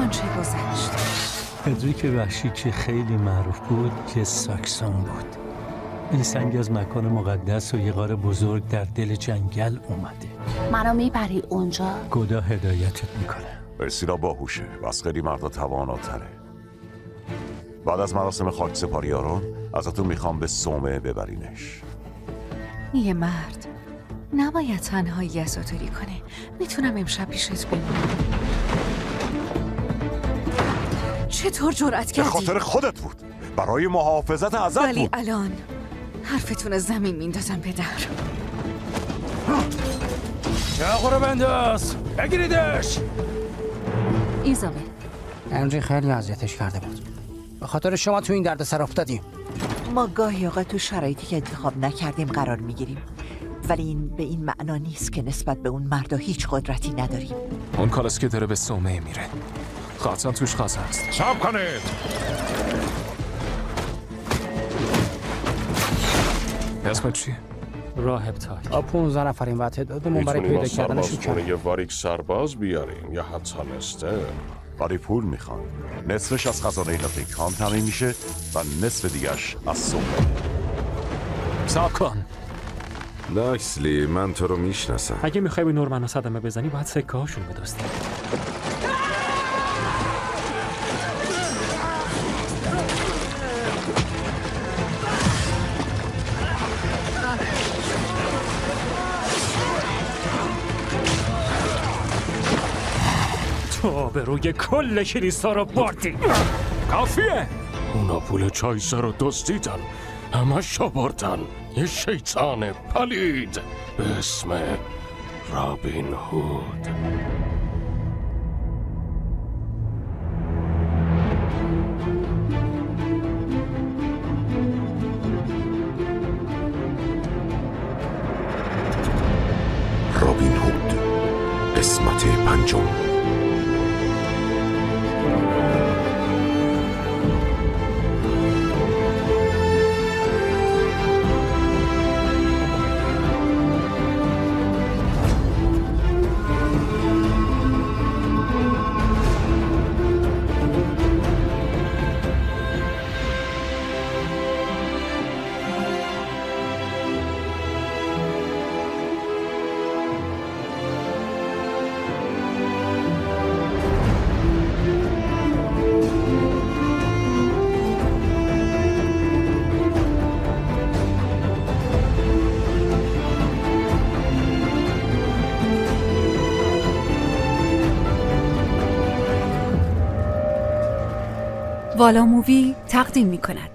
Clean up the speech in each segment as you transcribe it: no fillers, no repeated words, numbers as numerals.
آنچه گذشت. هنریک وحشی که خیلی معروف بود یه ساکسون بود. این سنگ از مکان مقدس و یه غار بزرگ در دل جنگل اومده. منو میبری اونجا؟ خدا هدایتت میکنه. ارسینا باهوشه و از خیلی مردا تواناتره. بعد از مراسم خاک سپاری آرون ازتون میخوام به صومعه ببرینش. یه مرد نباید تنهایی عزاداری کنه. میتونم امشب پیشت بمونم. چطور جرأت کردی؟ به خاطر خودت بود، برای محافظت ازت ولی بود. الان حرفتون از زمین میندازم به در. چاقو رو بنداز، بگیریدش. ایزابل، هنری خیلی اذیتش کرده بود. به خاطر شما تو این دردسر افتادیم. ما گاهی اوقات تو شرایطی که انتخاب نکردیم قرار میگیریم، ولی این به این معنا نیست که نسبت به اون مردا هیچ قدرتی نداریم. اون کالاس که داره به صومعه میره، قطعا توش خاص هست. صبر کنید. اسمت چیه؟ راهب تاک. 15 نفریم و تعدادمون برای پیدا کردنشون کمه. یه واریک سرباز بیاریم یا حتی نسته. ولی پول میخوان. نصفش از خزانه ناتینگهام تامین میشه و نصف دیگش از صومعه. صبر کن. لاکسلی، من تو رو میشناسم. اگه میخوای به نورمنا صدمه بزنی باید سکه هاشون بدستی. تو به روی کل کلیسا رو بردی. کافیه. اونا پول چایسه رو دزدیدن، همش رو بردن. یه شیطان پلید به اسم رابین هود. رابین هود، قسمت 5. والا مووی تقدیم می کند.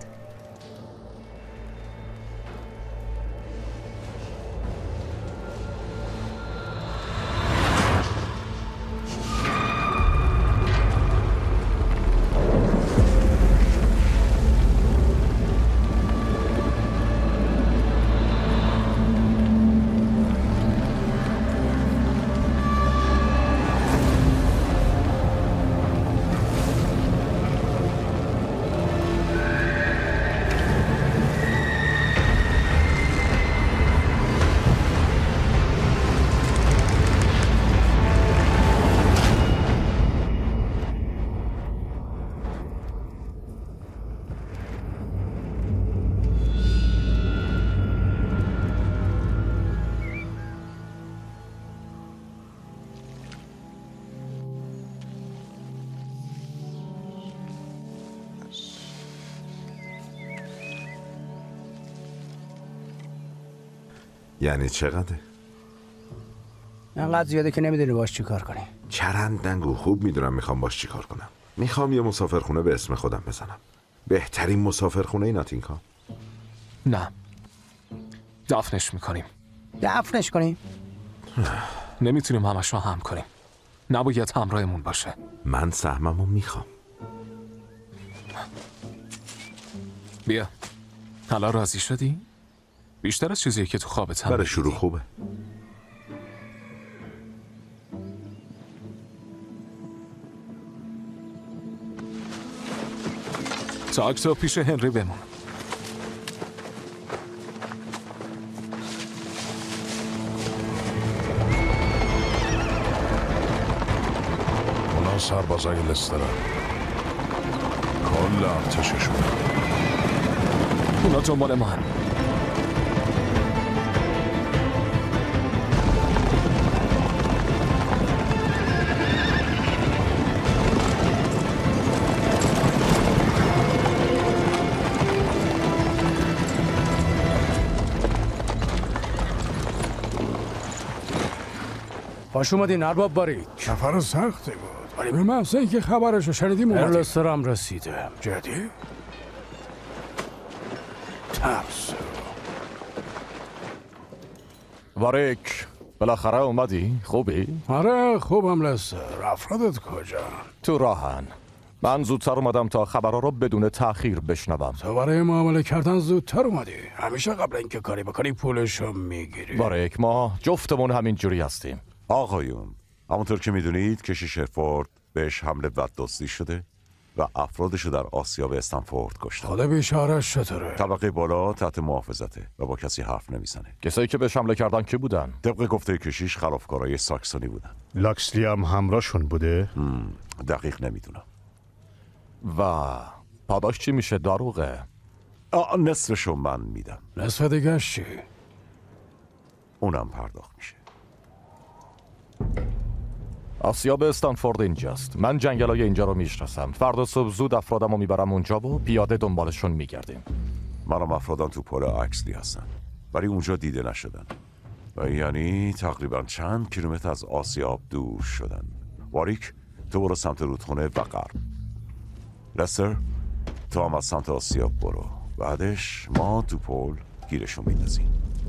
یعنی چقدره؟ انقدر زیاده که نمیدونی باش چی کار کنی. چرندنگو، خوب میدونم میخوام باش چی کار کنم. میخوام یه مسافرخونه به اسم خودم بزنم. بهترین مسافرخونه ناتینگهام. نه، دفنش میکنیم. دفنش کنیم؟ نمیتونیم همش رو هم کنیم. نباید همراهمون باشه. من سهممو میخوام. بیا، حالا راضی شدی؟ بیشتر از چیزیه که تو خوابت هم برای شروع خوبه. تاک تو پیش هنری بمون. اونا اینها سربازای لسترن، کل ارتششون. اونا دنبال ما هم. خوش اومدین ارباب باریک. سفر سختی بود ولی به محض اینکه خبرشو شنیدیم اومدیم. لسترم رسیده. جدی؟ ترس. واریک بالاخره اومدی؟ خوبی؟ آره خوبم لستر. افرادت کجا؟ تو راهن. من زودتر اومدم تا خبرها رو بدون تأخیر بشنوم. تو برای معامله کردن زودتر اومدی. همیشه قبل اینکه کاری بکنی پولشو میگیری. واریک ما جفتمون همین جوری هستیم. آقایون، همونطور که میدونید کشیش هرفورد بهش حمله و دزدی شده و افرادشو در آسیا به استنفورد کشتن. حالا بیچاره‌اش چطوره؟ طبقه بالا تحت محافظته و با کسی حرف نمیزنه. کسایی که بهش حمله کردن کی بودن؟ طبق گفته کشیش خلافکارای ساکسونی بودن. لاکسلی هم همراهشون بوده؟ دقیق نمیدونم. و پاداش چی میشه داروغه؟ نصفشو من میدم. نصف دیگه چی؟ اونم پرداخت میشه. آسیا به استنفورد اینجاست. من جنگلای اینجا رو میشناسم. فردا صبح زود افرادمو میبرم اونجا و پیاده دنبالشون میگردیم. منم افرادم تو پل اکسلی هستن ولی اونجا دیده نشدن و یعنی تقریبا چند کیلومتر از آسیاب دور شدن. واریک تو برو سمت رودخونه و غرب. لستر تو هم از سمت آسیاب برو. بعدش ما تو پل گیرشون میندازیم.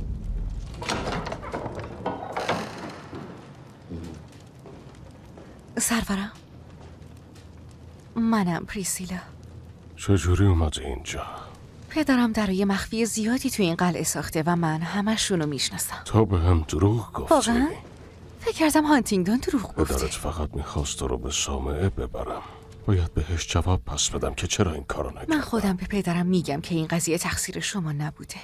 سرورم، منم پریسیلا. چجوری اومدی اینجا؟ پدرم درای مخفی زیادی توی این قلعه ساخته و من همشونو میشناسم. تو به هم دروغ گفتی؟ واقعا؟ فکر کردم هانتینگدون دروغ گفته. پدرت فقط میخواست تو رو به صومعه ببرم. باید بهش جواب پس بدم که چرا این کارو نکردم. من خودم به پدرم میگم که این قضیه تقصیر شما نبوده.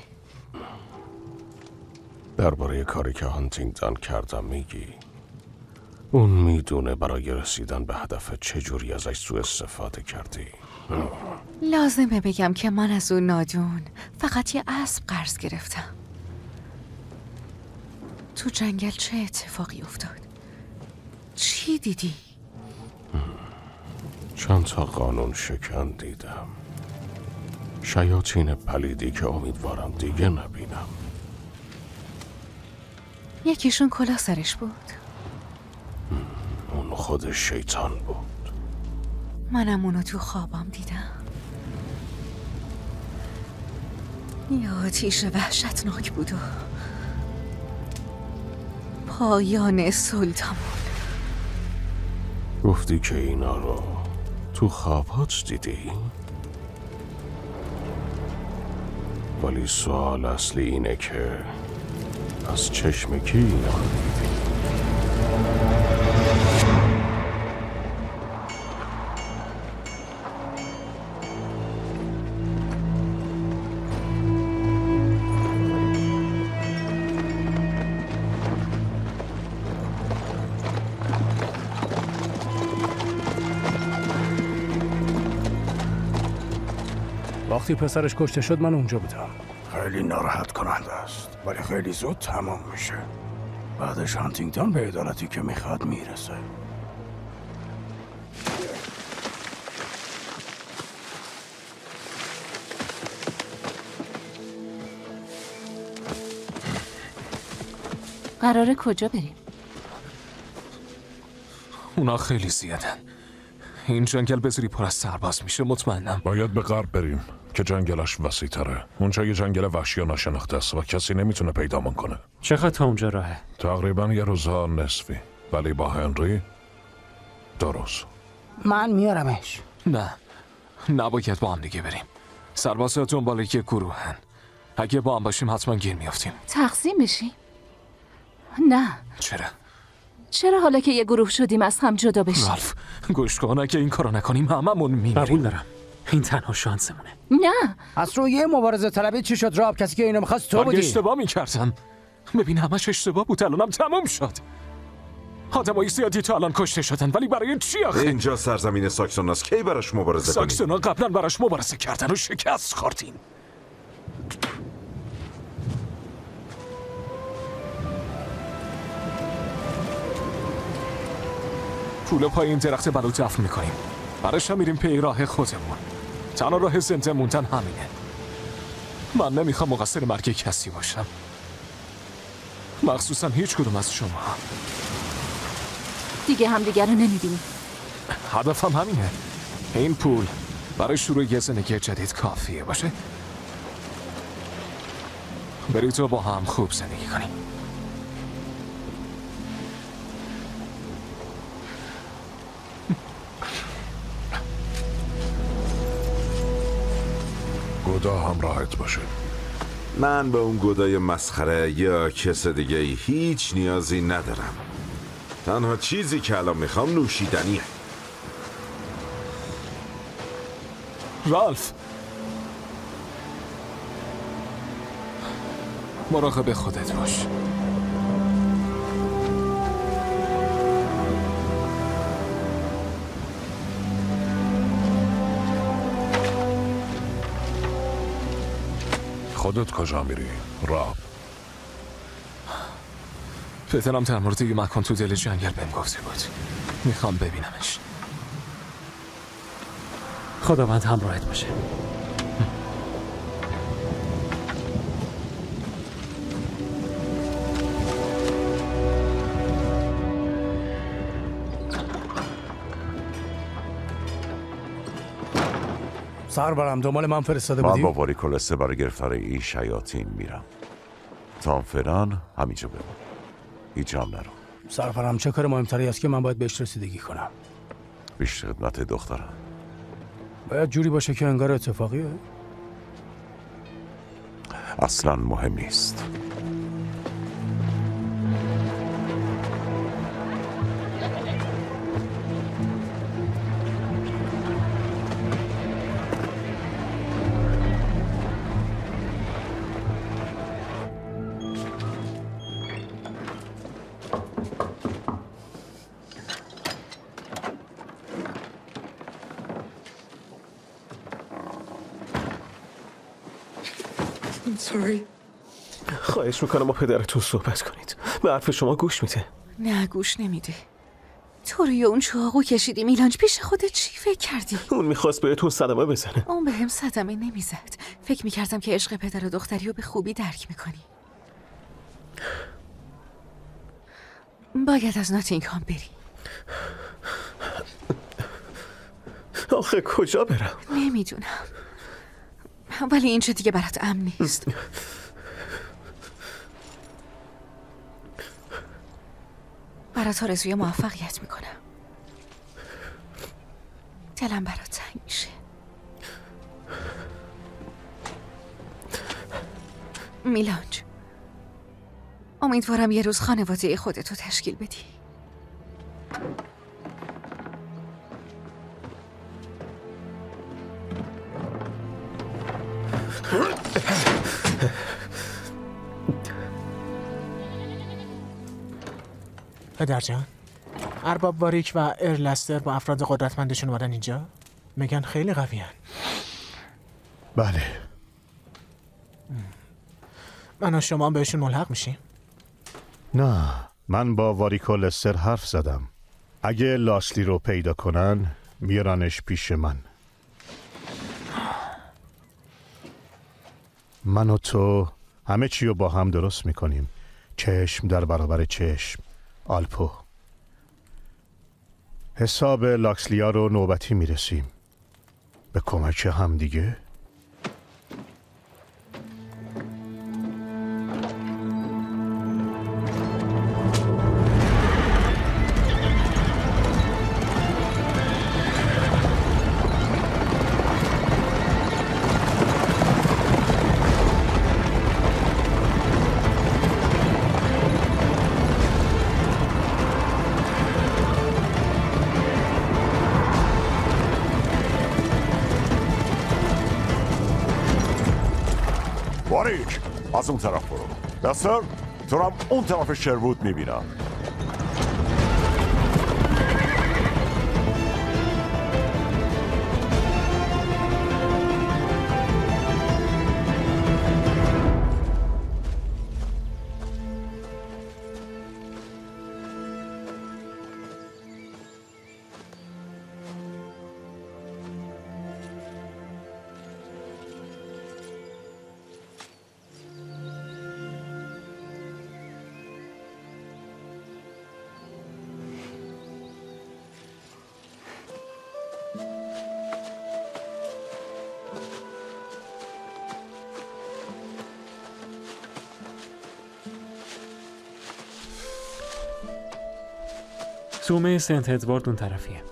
درباره کاری که هانتینگدون کردم میگی؟ اون میدونه برای رسیدن به هدف چجوری ازش سوء استفاده کردی. لازمه بگم که من از اون نادون فقط یه اسب قرض گرفتم. تو جنگل چه اتفاقی افتاد؟ چی دیدی؟ چند تا قانون شکن دیدم. شیاطین پلیدی که امیدوارم دیگه نبینم. یکیشون کلاه سرش بود. اون خود شیطان بود. منم اونو تو خوابم دیدم. یه آتیش وحشتناک بود و پایان سلطمون. گفتی که اینا رو تو خوابات دیدی؟ ولی سوال اصلی اینه که از چشم کی اینا رو دیدی؟ وقتی پسرش کشته شد من اونجا بودم. خیلی ناراحت کننده است ولی خیلی زود تمام میشه. بعدش هانتینگدون به عدالتی که میخواد میرسه. قراره کجا بریم؟ اونا خیلی زیادن. این جنگل بذاری پر از سرباز میشه مطمئنم. باید به غرب بریم که جنگلش وسیع تره. اونجا یه جنگل وحشی و ناشناخته است و کسی نمیتونه پیدامون کنه. چقدر تا اونجا راهه؟ تقریبا یه روزها نصفی. ولی با هنری 2 روز. من میارمش. نه، نباید با هم دیگه بریم. سربازا دنبال یه گروهن. اگه با هم باشیم حتما گیر میافتیم. تقسیم بشیم؟ نه. چرا حالا که یه گروه شدیم از هم جدا بشیم؟ رالف، گوش کن، اگه این کارو نکنیم هممون میمیریم. قبول دارم، این تنها شانسمونه. نه. از روی یه مبارزه طلبی چی شد راب؟ کسی که اینو می‌خواست تو بودی. اشتباه میکردم. ببین همش اشتباه بود، الانم تموم شد. آدمای زیادی تا الان کشته شدن، ولی برای چی آخه؟ اینجا سرزمین ساکسوناست. کی براش مبارزه کنید؟ ساکسونا قبلا براش مبارزه کردن و شکست خوردین. پول پای این درخت بلو دفن میکنیم، برش هم میریم پی راه خودمون. تنها راه زنده موندن همینه. من نمیخوام مقصر مرگ کسی باشم، مخصوصا هیچ کدوم از شما. دیگه همدیگر رو نمیبینیم. هدفم همینه. این پول برای شروع یه زندگی جدید کافیه باشه. برید و با هم خوب زندگی کنیم. گدا همراهت باشه. من به اون گدای مسخره یا کس دیگه هیچ نیازی ندارم. تنها چیزی که الان میخوام نوشیدنیه. رالف، مراقب خودت باش. خودت کجا میری؟ راب. پدرم در مورد یه مکان تو دل جنگل بهم گفته بود. میخوام ببینمش. خداوند همراهت باشه. سربرم دنبال من فرستاده بودی؟ من با واریکولسه برای گرفتار این شیاطین میرم. تا فعلا همینجا بمون، هیچ هم نرو. سربرم چه کار مهمتری است که من باید بهش رسیدگی کنم؟ بیشتر خدمت دخترم. باید جوری باشه که انگار اتفاقیه. اصلا مهم نیست. خواهش میکنم با پدرتون صحبت کنید. به حرف شما گوش میده. نه گوش نمیده. تو روی اون چاقو کشیدی میلانج، پیش خودت چی فکر کردی؟ اون میخواست بهتون صدمه بزنه. اون به هم صدمه نمیزد. فکر میکردم که عشق پدر و دختری رو به خوبی درک میکنی. باید از ناتینگهام بری. آخه کجا برم؟ نمیدونم، ولی اینجا دیگه برات امن نیست. برات آرزوی موفقیت میکنم. دلم برات تنگ میشه. میلانج، امیدوارم یه روز خانواده خودتو تشکیل بدی. پدرجان، ارباب واریک و ارلستر با افراد قدرتمندشون اومدن اینجا؟ میگن خیلی قویان. بله. من و شما بهشون ملحق میشیم؟ نه، من با واریکو لستر حرف زدم. اگه لاسلی رو پیدا کنن میارنش پیش من. من و تو همه چی رو با هم درست میکنیم. چشم در برابر چشم. آلپو. حساب لاکسلیا رو نوبتی میرسیم. به کمک هم دیگه. واریک، از اون طرف برو. دستر، تو رو هم اون طرف شروود میبینم. صومعه سنت ادوارد اون طرفیه.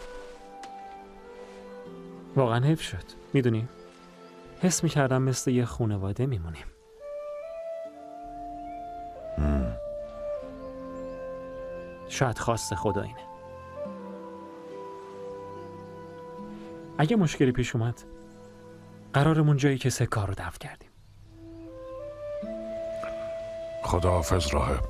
واقعا حیف شد. میدونی؟ حس میکردم مثل یه خانواده میمونیم. شاید خواست خدا اینه. اگه مشکلی پیش اومد قرارمون جایی که سکار رو دفع کردیم. خداحافظ راهب.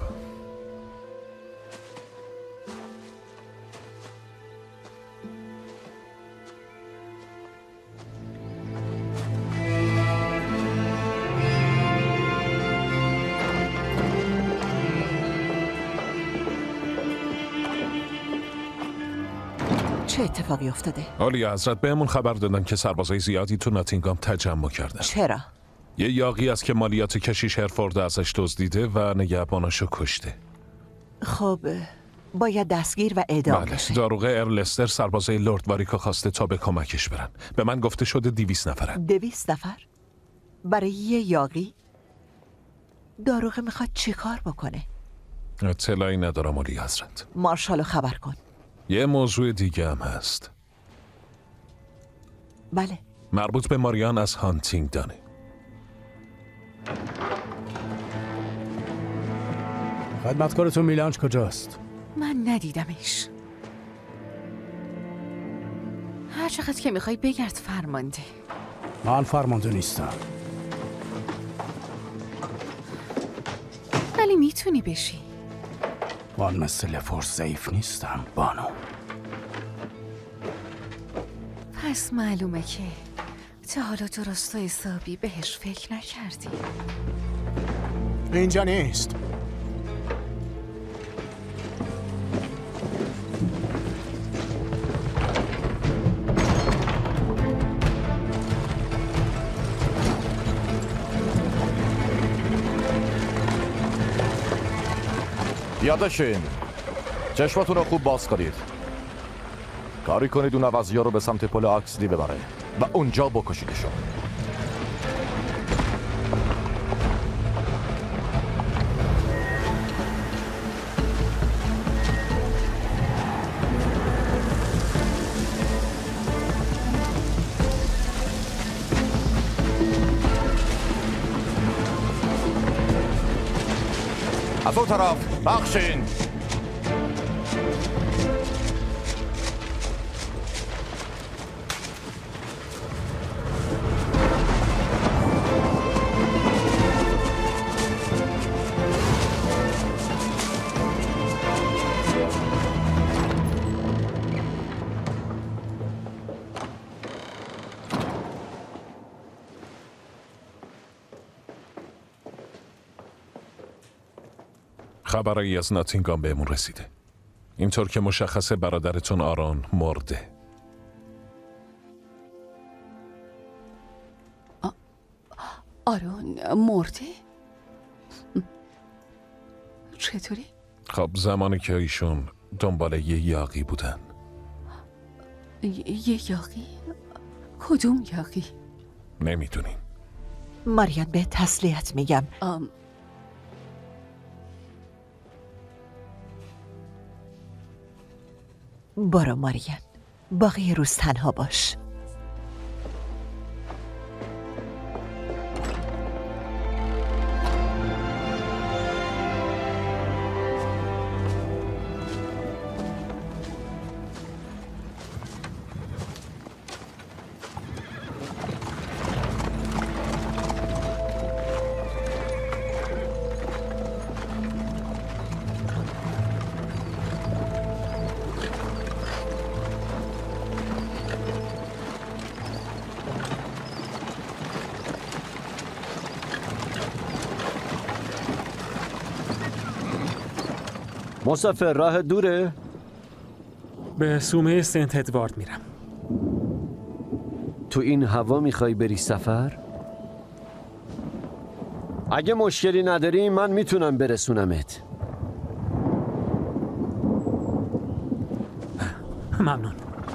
چه اتفاقی افتاده؟ عالی حضرت بهمون خبر دادن که سربازای زیادی تو ناتینگام تجمع کردن. چرا؟ یه یاغی از که مالیات کشیش هرفورد ازش دزدیده و نگهباناشو کشته. خب باید دستگیر و اعدام بشه. داروغه ارلستر سربازای لرد واریکو خواسته تا به کمکش برن. به من گفته شده 200 نفرن. 200 نفر؟ برای یه یاغی؟ داروغه میخواد چی کار بکنه؟ اطلاعی ندارم عالی حضرت. مارشالو خبر کن. یه موضوع دیگه هم هست. بله. مربوط به ماریان از هانتینگدانه. خدمتکارتون میلانج کجاست؟ من ندیدمش. هر چقدر که میخوای بگرد فرمانده. من فرمانده نیستم. ولی میتونی بشی. من مثل لفورس ضعیف نیستم بانو. پس معلومه که تا حالا درست و حسابی بهش فکر نکردی. اینجا نیست. یادشین چشماتون رو خوب باز کنید. کاری کنید اون عوضی‌ها رو به سمت پل آکسلی ببره و اونجا بکشیدشون. از اون طرف بخشین. خبرایی از ناتینگام بهمون رسیده. اینطور که مشخصه برادرتون آرون مرده. آرون مرده؟ چطوری؟ خب زمانی که ایشون دنبال یه یاغی بودن. یه یاغی؟ کدوم یاغی؟ نمیدونیم. ماریان به تسلیت میگم. برو ماریان، باقی روز تنها باش. مسافر راه دوره؟ به صومعه سنت ادوارد میرم. تو این هوا میخوای بری سفر؟ اگه مشکلی نداری من میتونم برسونمت. ممنون.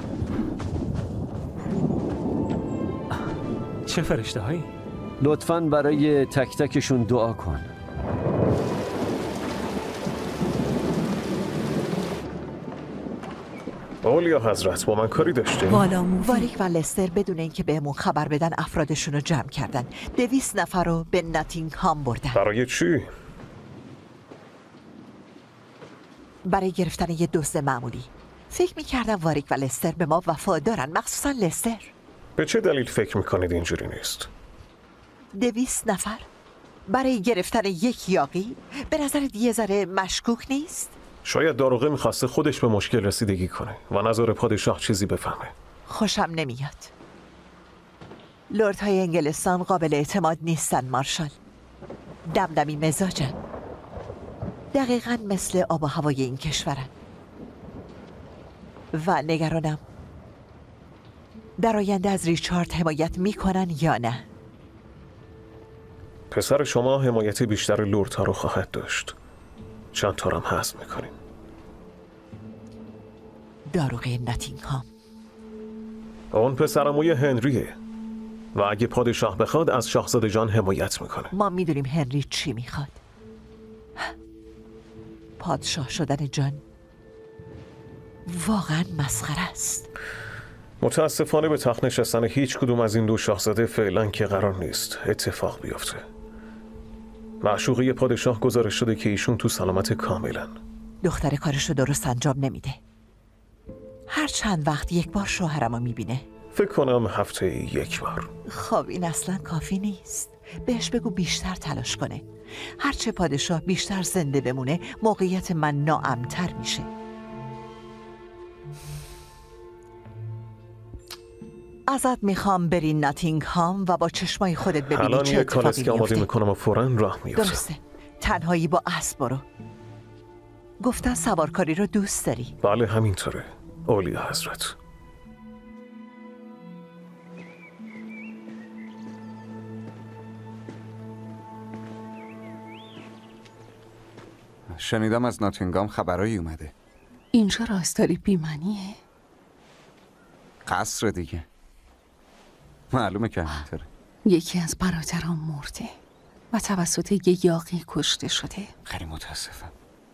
چه فرشته هایی؟ لطفاً برای تک تکشون دعا کن. اولیا حضرت با من کاری داشته؟ واریک و لستر بدون اینکه بهمون خبر بدن افرادشون رو جمع کردن. 200 نفر رو به ناتینگهام بردن. برای چی؟ برای گرفتن یه دزد معمولی. فکر میکردم واریک و لستر به ما وفادارن، مخصوصا لستر. به چه دلیل فکر میکنید اینجوری نیست؟ 200 نفر برای گرفتن یک یاغی؟ به نظرت یه ذره مشکوک نیست؟ شاید داروغه میخواسته خودش به مشکل رسیدگی کنه و نظر پادشاه چیزی بفهمه. خوشم نمیاد. لردهای انگلستان قابل اعتماد نیستن مارشال. دمدمی مزاجن. دقیقاً مثل آب و هوای این کشورن. و نگرانم در آینده از ریچارد حمایت میکنن یا نه. پسر شما حمایت بیشتر لردها رو خواهد داشت. چند تا هم حذف میکنیم. داروغه ناتینگهام. اون پسرعموی هنریه و اگه پادشاه بخواد از شاهزاده جان حمایت میکنه. ما میدونیم هنری چی میخواد. پادشاه شدن جان واقعا مسخره است. متاسفانه به تخت نشستن هیچ کدوم از این دو شاهزاده فعلا که قرار نیست اتفاق بیفته. معشوقه پادشاه گزارش شده که ایشون تو سلامت کاملن. دختر کارشو درست انجام نمیده. هر چند وقت یک بار شوهرمو میبینه. فکر کنم هفته یک بار. خب این اصلا کافی نیست. بهش بگو بیشتر تلاش کنه. هرچه پادشاه بیشتر زنده بمونه موقعیت من ناامن‌تر میشه. ازت میخوام بری ناتینگهام و با چشمای خودت ببینی چه اتفاقی میفته. آماده میکنم و فوراً راه میفتم. درسته. تنهایی با اسب برو. گفتن سوارکاری رو دوست داری. بله همینطوره اولیا حضرت. شنیدم از ناتینگهام خبرایی اومده. اینجا راستاری بیمنیه؟ قصر دیگه. معلومه که همینطوره. یکی از برادران مرده و توسط یه یاغی کشته شده. خیلی متاسفم.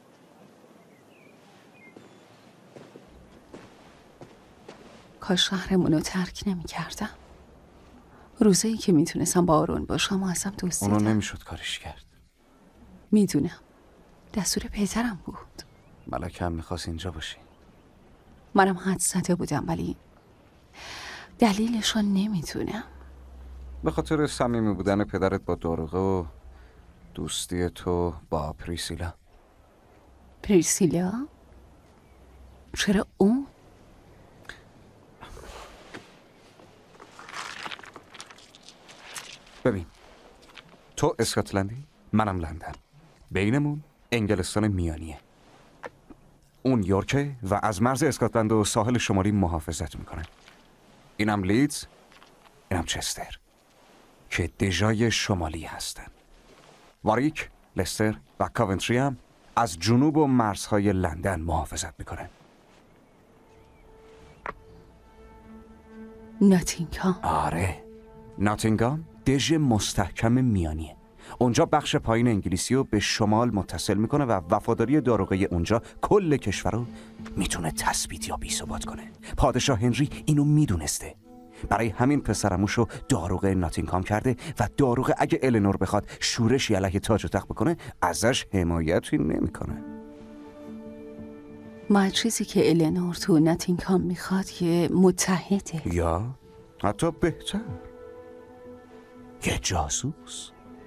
کاش شهرمونو ترک نمی کردم. روزایی که میتونستم با آرون باشم و ازم دوست اونو نمیشد کارش کرد. میدونم. دستور پدرم بود. ملکه هم میخواست اینجا باشی. منم حد زده بودم ولی دلیلشو نمیتونم. به خاطر صمیمی بودن پدرت با داروغه و دوستی تو با پریسیلا. پریسیلا؟ چرا اون؟ ببین تو اسکاتلندی، منم لندن. بینمون انگلستان میانیه. اون یورکه و از مرز اسکاتلند و ساحل شمالی محافظت میکنه. اینم لیدز، اینم چستر که دژای شمالی هستن. واریک، لستر و کاونتری هم از جنوب و مرزهای لندن محافظت میکنن. ناتینگهام. آره، ناتینگهام دژ مستحکم میانیه. اونجا بخش پایین انگلیسی رو به شمال متصل میکنه و وفاداری داروغه اونجا کل کشور رو میتونه تثبیت یا بی‌ثبات کنه. پادشاه هنری اینو میدونسته. برای همین پسرموشو داروغه ناتینگهام کرده و داروغه اگه النور بخواد شورشی علیه تاج و تخت بکنه ازش حمایتی نمیکنه. ما چیزی که النور تو ناتینگهام میخواد یه متحده یا حتی بهتر یه جاسوس.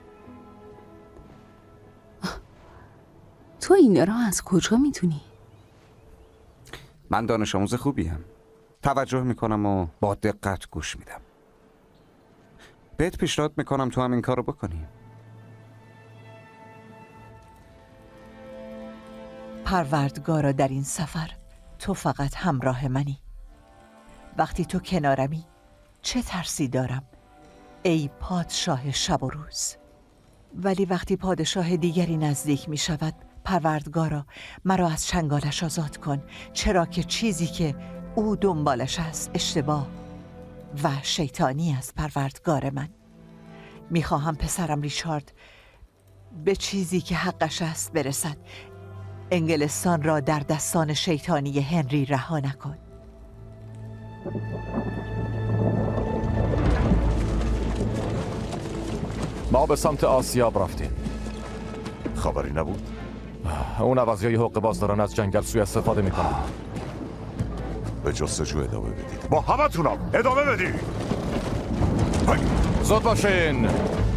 تو اینا رو از کجا میدونی؟ من دانش آموز خوبیم. توجه میکنم و با دقت گوش میدم. بهت پیشنهاد میکنم تو هم این کارو بکنی. پروردگارا در این سفر تو فقط همراه منی. وقتی تو کنارمی چه ترسی دارم ای پادشاه شب و روز. ولی وقتی پادشاه دیگری نزدیک می شود پروردگارا مرا از چنگالش آزاد کن، چرا که چیزی که او دنبالش است اشتباه و شیطانی است. پروردگار من میخواهم پسرم ریچارد به چیزی که حقش است برسد. انگلستان را در دستان شیطانی هنری رها نکن. ما به سمت آسیاب رفتیم. خبری نبود؟ اون عوضیای حقه باز دارن از جنگل سوء استفاده میکنن. به جستجو ادامه بدید. با همتونم ادامه بدید. زود باشین.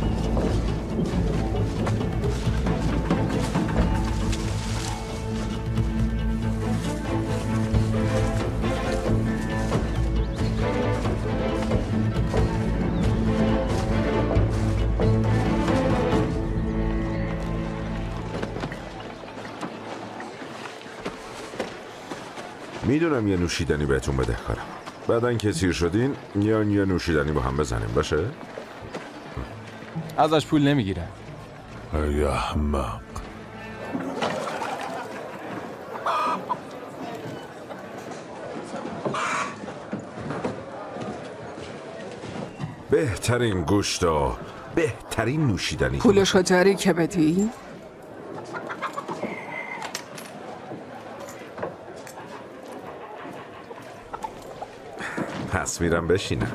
میدونم یه نوشیدنی بهتون بدهکارم. بعدن که سیر شدین یه نوشیدنی با هم بزنیم باشه؟ ازش پول نمیگیره. ای احمق. بهترین گوشت و بهترین نوشیدنی. پولشو جاری که بدی؟ پس میرم بشینم.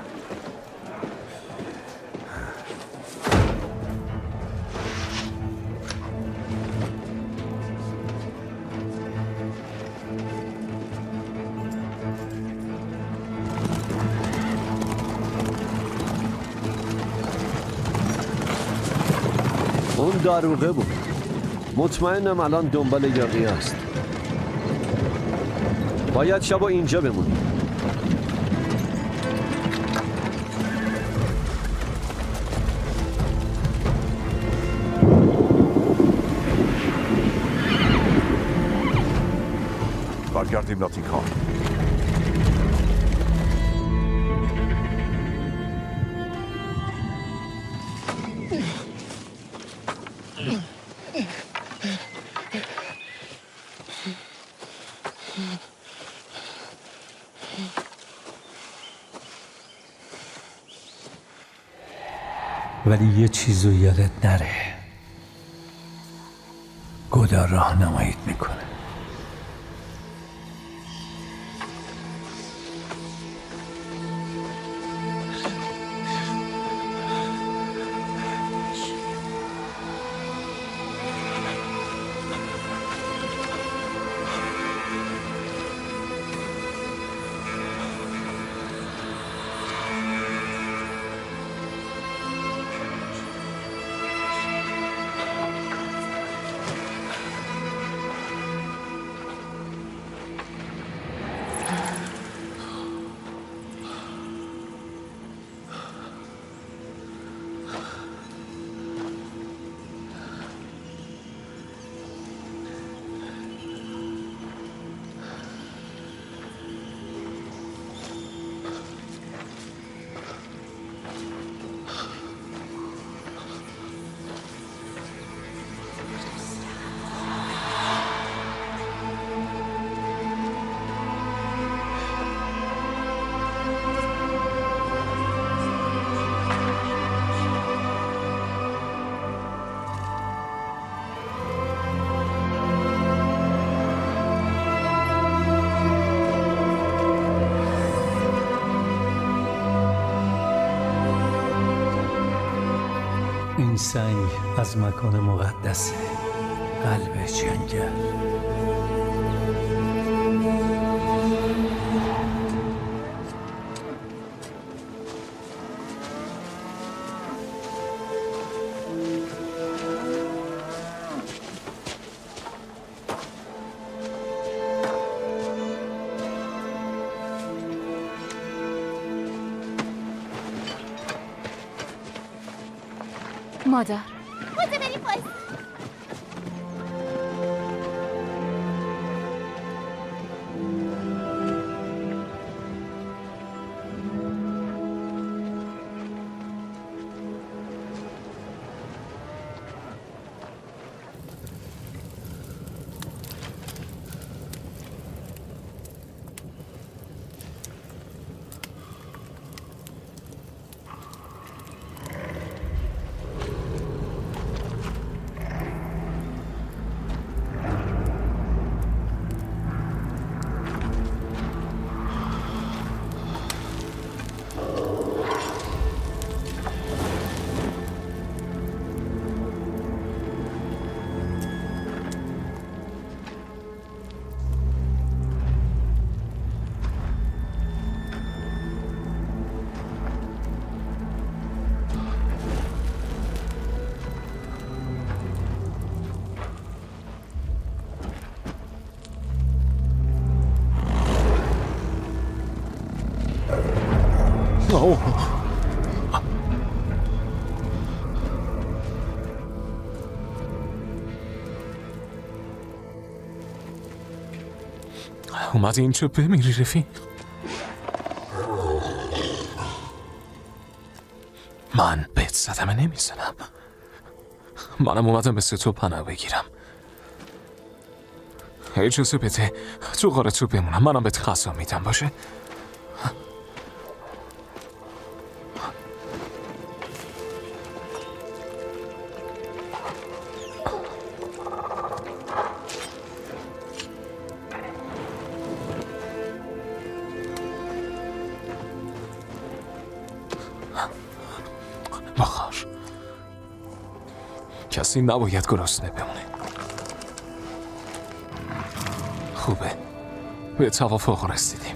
اون داروغه بود. مطمئنم الان دنبال یاقی است. باید شبا اینجا بمونیم. برگردیم ناتینگهام. ولی یه چیزو یادت نره، گدا راهنماییت میکنه. این سنگ از مکان مقدسه، قلب جنگل. مادر بوده بریم باید. اومدی اینجا بمیری رفیق؟ من بهت صدمه نمیزنم. منم اومدم مثل تو پناه بگیرم. اجازه بده تو غار تو بمونم، منم بهت غذا میدم باشه؟ بخار کسی نباید گرسنه بمونه. خوبه به توافق رسیدیم.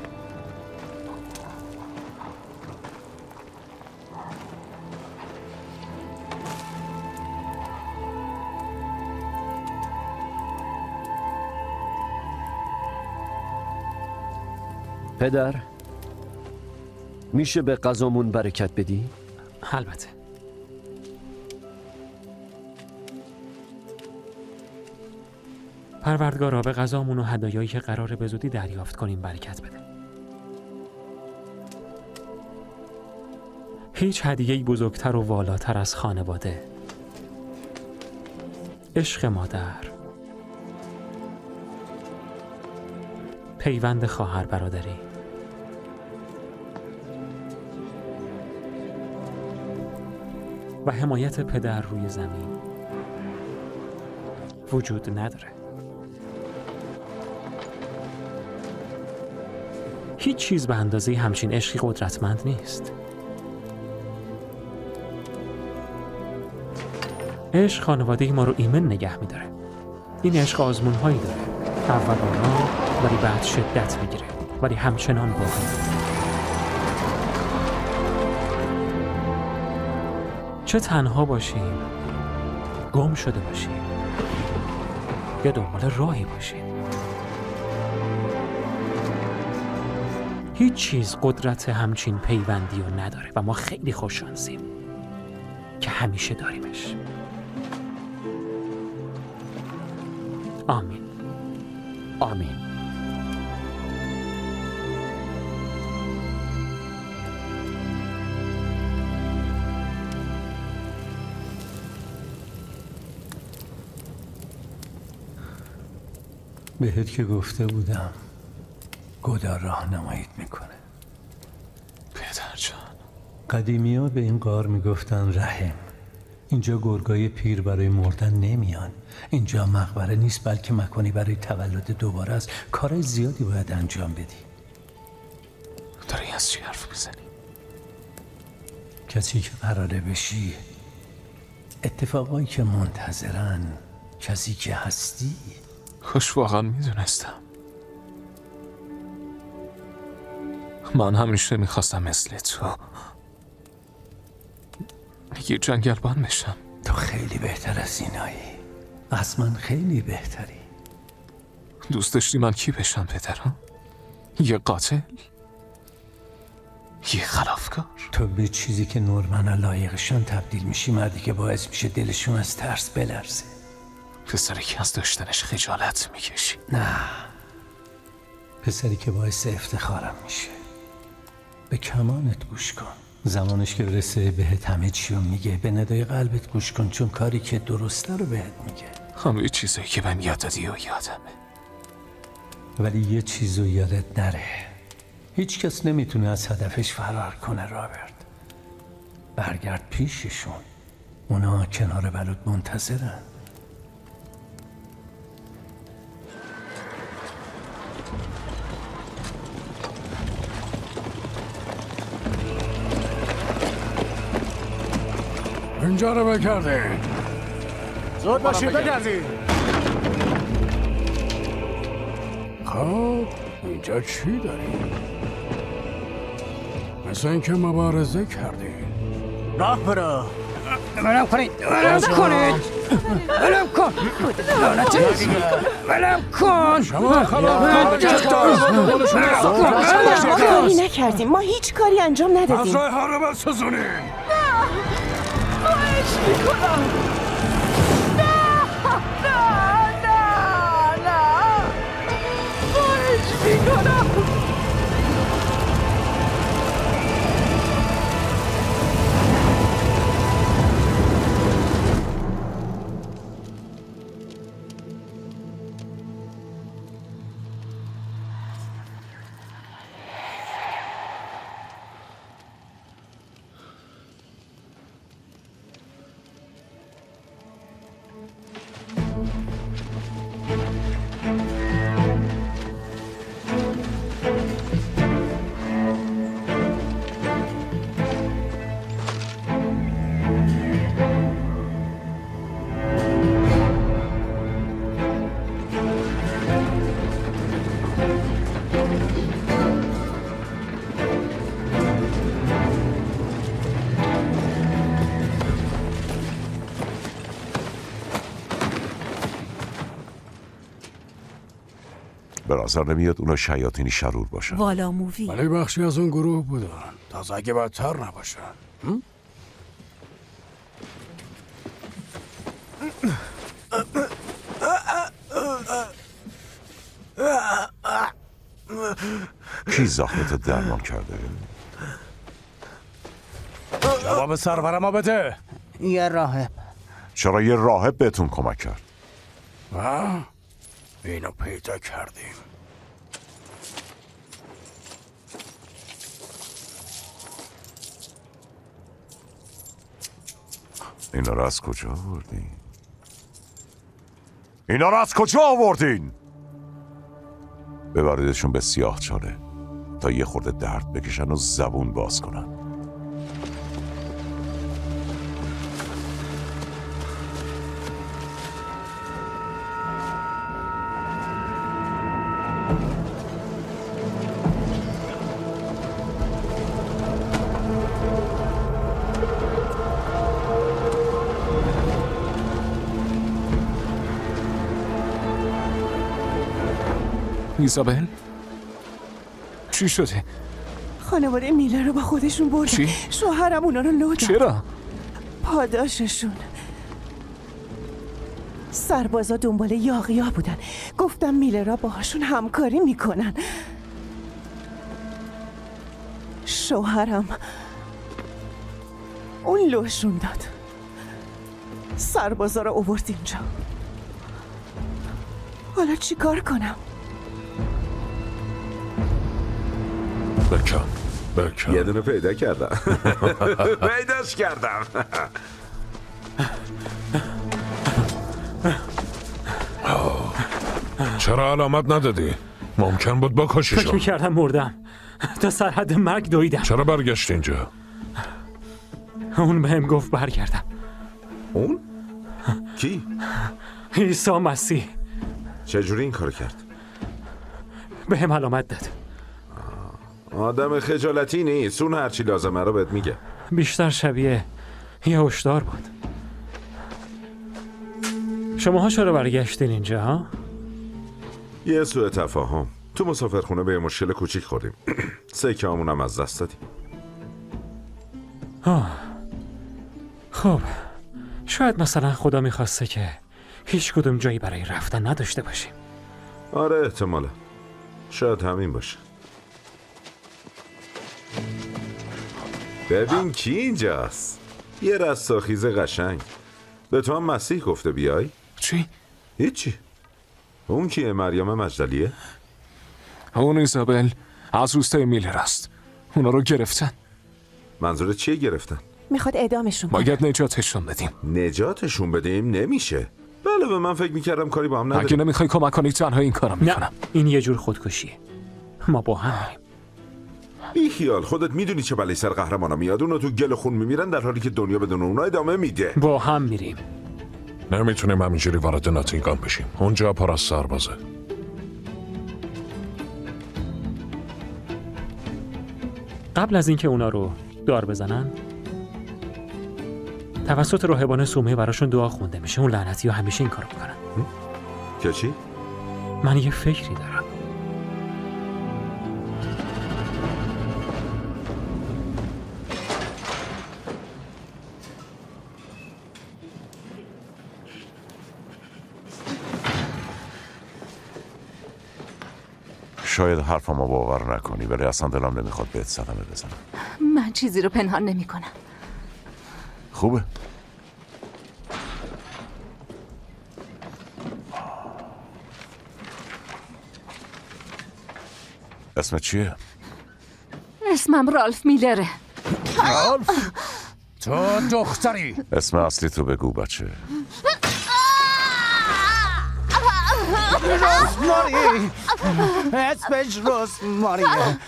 پدر میشه به غذامون برکت بدی؟ البته. پروردگارا به غذامون و هدایایی که قراره به زودی دریافت کنیم برکت بده. هیچ هدیه‌ای بزرگتر و والاتر از خانواده، عشق مادر، پیوند خواهر برادری، و حمایت پدر روی زمین وجود نداره. هیچ چیز به اندازه همچین عشقی قدرتمند نیست. عشق خانواده ما رو ایمن نگه می‌داره. این عشق آزمون‌هایی داره. اول آرام ولی بعد شدت می‌گیره، ولی همچنان باقی. چه تنها باشیم، گم شده باشیم، یا دنبال راهی باشیم، هیچ چیز قدرت همچین پیوندی رو نداره و ما خیلی خوششانسیم که همیشه داریمش. آمین. آمین. بهت که گفته بودم گدا راهنماییت میکنه. پدر جان، قدیمی ها به این غار میگفتن رحم. اینجا گرگای پیر برای مردن نمیان. اینجا مقبره نیست بلکه مکانی برای تولد دوباره است. کارای زیادی باید انجام بدی. داری از چی حرف میزنی؟ کسی که قراره بشی، اتفاقایی که منتظرن، کسی که هستی. خوش واقعا میدونستم. من همیشه میخواستم مثل تو یه جنگلبان بشم. تو خیلی بهتر از اینایی. از من خیلی بهتری. دوست داشتی من کی بشم پدرم؟ یه قاتل؟ یه خلافکار؟ تو به چیزی که نورمن لایقشان تبدیل میشی، مردی که باعث میشه دلشون از ترس بلرزه. پسری که از داشتنش خجالت میکشی. نه، پسری که باعث افتخارم میشه. به کمانت گوش کن. زمانش که برسه بهت همه چیو میگه. به ندای قلبت گوش کن، چون کاری که درسته رو بهت میگه. همه چیزایی که من یاد دادی و یادمه. ولی یه چیزو یادت نره. هیچ کس نمیتونه از هدفش فرار کنه رابرت. برگرد پیششون. اونا کنار بلوط منتظرن. اینجا رو بکردی. زود باشید بگردی. خب اینجا چی داری؟ مثل اینکه مبارزه کردی. راه برو. ولم کنید ولم کنید ولم کن لعنتی ولم کن کاری نکردیم ما هیچ کاری انجام ندادیم از راه ها رو بسازونیم خواهش میکنم نه خواهش میکنم به نظر نمیاد اونا شیاطینی شرور باشن. والا مووی ولی بخشی از اون گروه بودن تازه اگه بدتر نباشن. کی زخمت درمان کرده؟ جواب سرورما بده. یه راهب. چرا یه راهب بهتون کمک کرد؟ اینو پیدا کردیم. اینا رو از کجا آوردین؟ اینا رو از کجا آوردین؟ ببریدشون به سیاه چاله تا یه خورده درد بکشن و زبون باز کنن. ایزابل؟ چی شده؟ خانواده میلر رو با خودشون بردن. چی؟ شوهرم اونا رو لو داد. چرا؟ پاداششون سربازا دنبال یاغیا بودن. گفتم میلرها باهاشون همکاری میکنن. شوهرم اون لوشون داد. سربازا رو آورد اینجا. حالا چی کار کنم؟ بکن یه دونه پیدا کردم. پیداش کردم. چرا علامت ندادی؟ ممکن بود بکشیشون. فکر میکردم مردم. تا سرحد مرگ دویدم. چرا برگشت اینجا؟ اون بهم گفت برگردم. اون؟ کی؟ عیسی مسیح. چجوری این کار کرد؟ بهم علامت داد. آدم خجالتی نیست. اون هرچی لازمه رو بهت میگه. بیشتر شبیه یه هشدار بود. شماها چرا برگشتین اینجا ها؟ یه سوء تفاهم. تو مسافرخونه به یه مشکل کوچیک خوردیم. سکه همونم از دست دادیم. خب شاید مثلا خدا میخواسته که هیچ کدوم جایی برای رفتن نداشته باشیم. آره احتمالا. شاید همین باشه. ببین کی اینجاست. یه رستاخیز قشنگ. به تو هم مسیح گفته بیای؟ چی؟ هیچی. اون کیه؟ مریم مجدلیه؟ اون ایزابل از روستای میلر است. اونا رو گرفتن. منظور چیه گرفتن؟ میخواد اعدامشون کنه. باید نجاتشون بدیم. نجاتشون بدیم؟ نمیشه. بله به من فکر میکردم کاری با هم نداریم. اگه نمیخوای کمک کنی تنها این کارم میکنم. نه این یه جور خودکشیه. ما با هم میریم. بی خیال. خودت میدونی چه بلایی سر قهرمانا میاد. اونا تو گل خون میمیرن در حالی که دنیا بدون اونا ادامه میده. با هم میریم. نمیتونیم همینجوری وارد ناتینگام بشیم. اونجا پر از سربازه. قبل از اینکه اونا رو دار بزنن توسط راهبان صومعه براشون دعا خونده میشه. اون لعنتی ها همیشه این کارو میکنن. که چی؟ من یه فکری دارم. شاید حرفمو باور نکنی ولی اصلا دلم نمیخواد بهت صدمه بزنم. من چیزی رو پنهان نمی کنم. خوبه. اسمت چیه؟ اسمم رالف میلره. رالف؟ تو دختری؟ اسم اصلی تو بگو بچه. رسماری. اسمش رسماریه.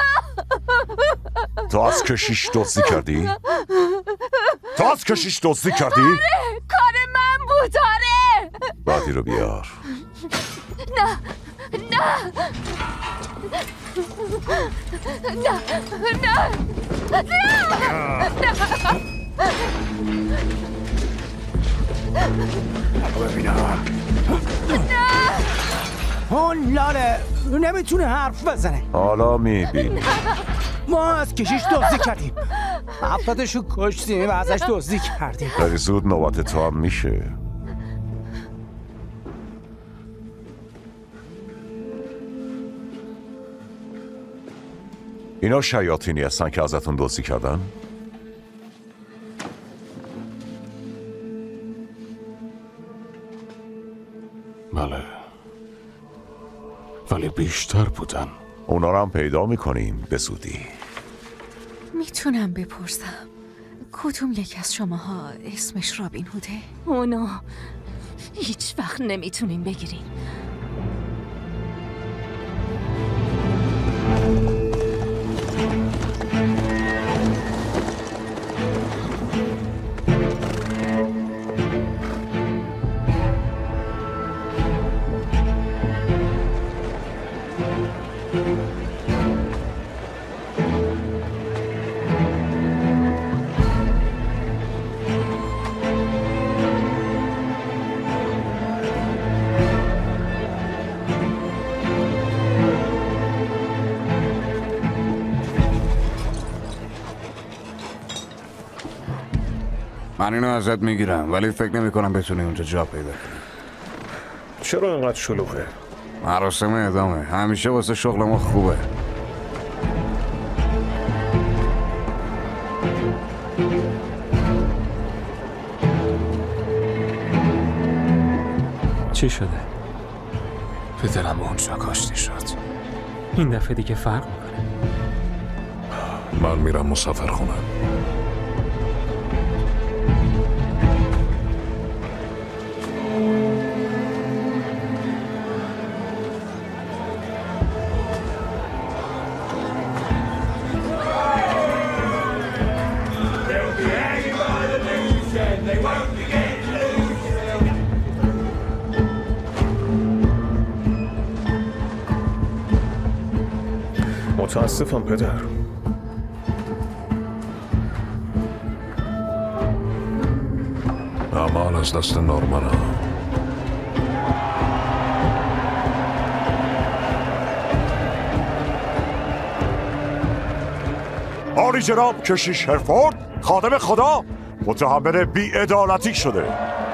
تو از کشیش دزدی کردی؟ تو از کشیش دزدی کردی؟ آره کار من بود. آره بعدی رو بیار. نه نه نه نه ببینم. اون لاله نمیتونه حرف بزنه. حالا میبینی. ما از کشیش دزدی کردیم. افرادشو کشتیم و ازش دزدی کردیم. خیلی زود نوبت تو هم میشه. اینا شیاطینی هستن که ازتون دزدی کردن؟ بله، ولی بیشتر بودن. اونا رو هم پیدا میکنیم به زودی. میتونم بپرسم کدوم یک از شماها اسمش رابین هوده؟ اونو هیچ وقت نمیتونین بگیرین. من اینو ازت میگیرم ولی فکر نمی کنم بتونی اونجا جا پیدا کنی. چرا اینقدر شلوغه؟ مراسم ادامه همیشه واسه شغل ما خوبه. چی شده؟ به دلم اونجا کاشته شد. این دفعه دیگه فرق میکنه. من میرم مسافر خونه. متاسفم پدر. امان از دست نورمانا. آری جناب کشیش هرفورد خادم خدا متحمل بی‌عدالتی شده.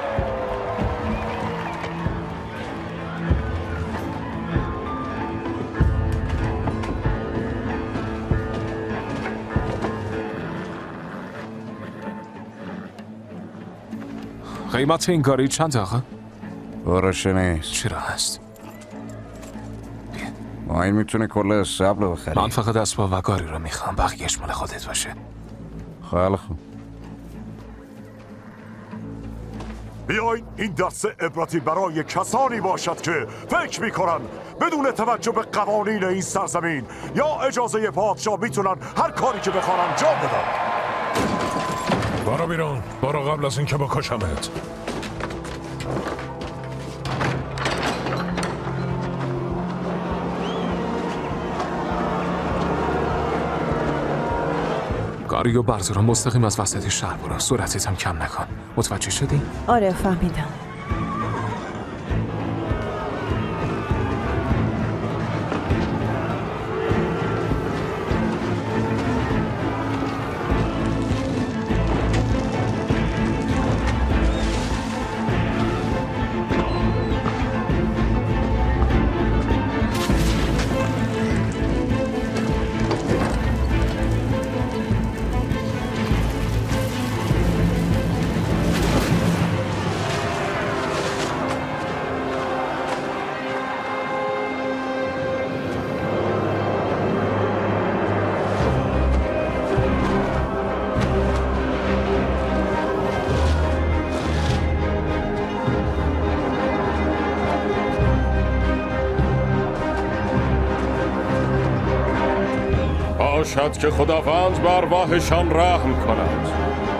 قیمت این کاری چند آقا؟ برشه نیست. چرا هست؟ ما این میتونه کل استبل رو بخری. من فقط اسباب و گاری رو میخوام، بقیهش مال خودت باشه. خیلی خوب. بیاین این درس عبرتی برای کسانی باشد که فکر میکنن بدون توجه به قوانین این سرزمین یا اجازه پادشاه میتونن هر کاری که بخوان انجام بدن. برو بیرون، برو قبل از اینکه بکشمت. کاری و برزورا مستقیم از وسط شهر برو. سرعتت هم کم نکن. متوجه شدی؟ آره فهمیدم. باشد که خداوند بر ارواحشان رحم کند.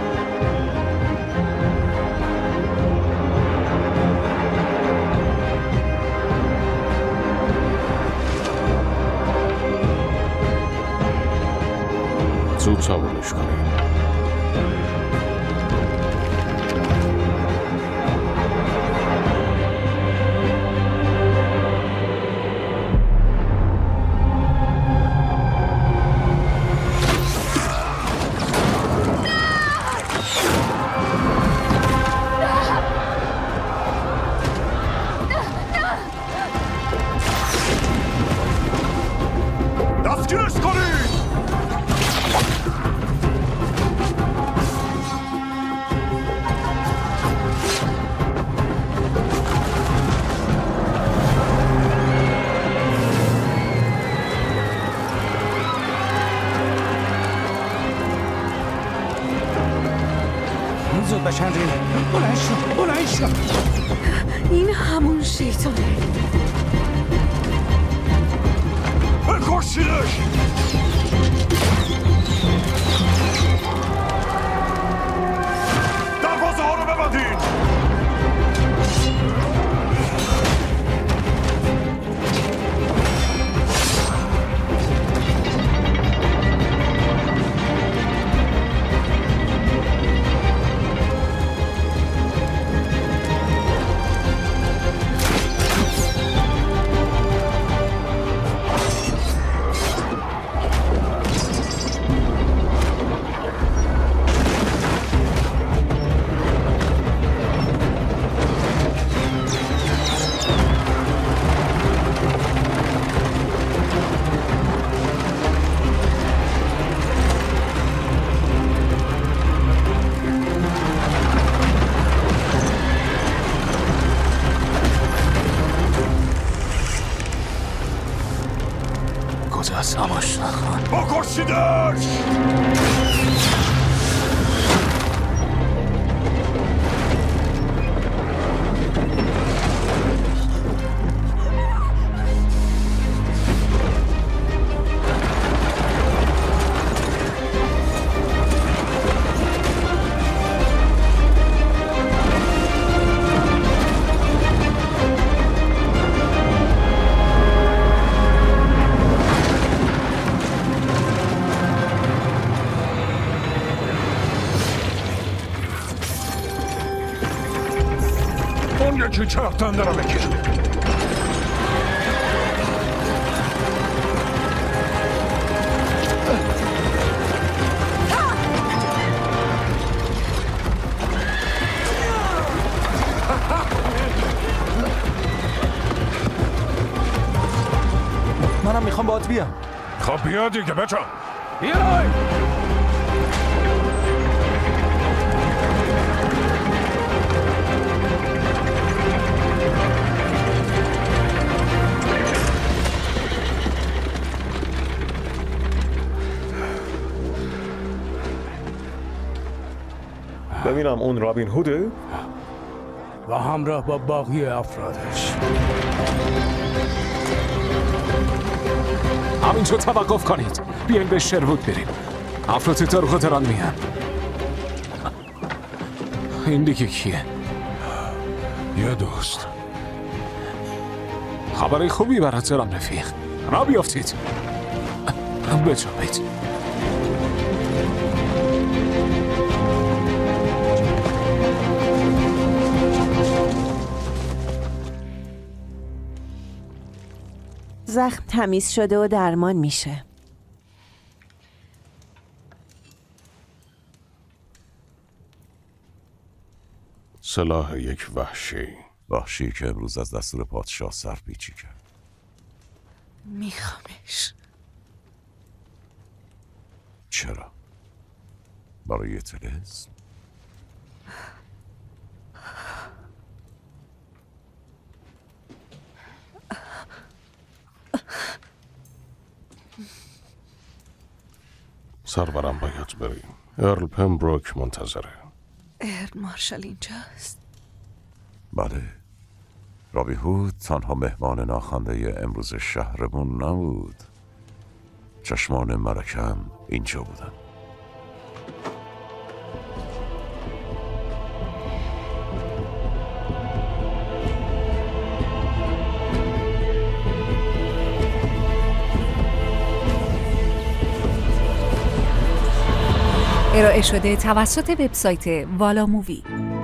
زود صبورش کنید. زود بشن ریل. بلند شو. این همون شیطانه. بکشیدش. دروازه ها رو ببندید. سماش نخوان. بکشیدش! یکی چرختن دارم بگیر. منم میخوام باهات بیام. خب بیا دیگه بچه. بیای. ببینم اون رابین هوده؟ و همراه با باقی افرادش. همینجا توقف کنید. بیاین به شروود بریم. افراد تاروخ تران میان. این دیگه کیه؟ یه دوست. خبری خوبی برات دارم رفیق. را بیافتید. بجامید. زخم تمیز شده و درمان میشه. سلاح یک وحشی که امروز از دستور پادشاه سرپیچی کرد. میخوامش. چرا؟ برای طلسم؟ سرورم باید بریم. ارل پمبروک منتظره. ارل مارشال اینجاست؟ بله. رابی هود تنها مهمان ناخوانده امروز شهرمون نبود. چشمان مرکم اینجا بودن. ارائه شده توسط وبسایت والا مووی.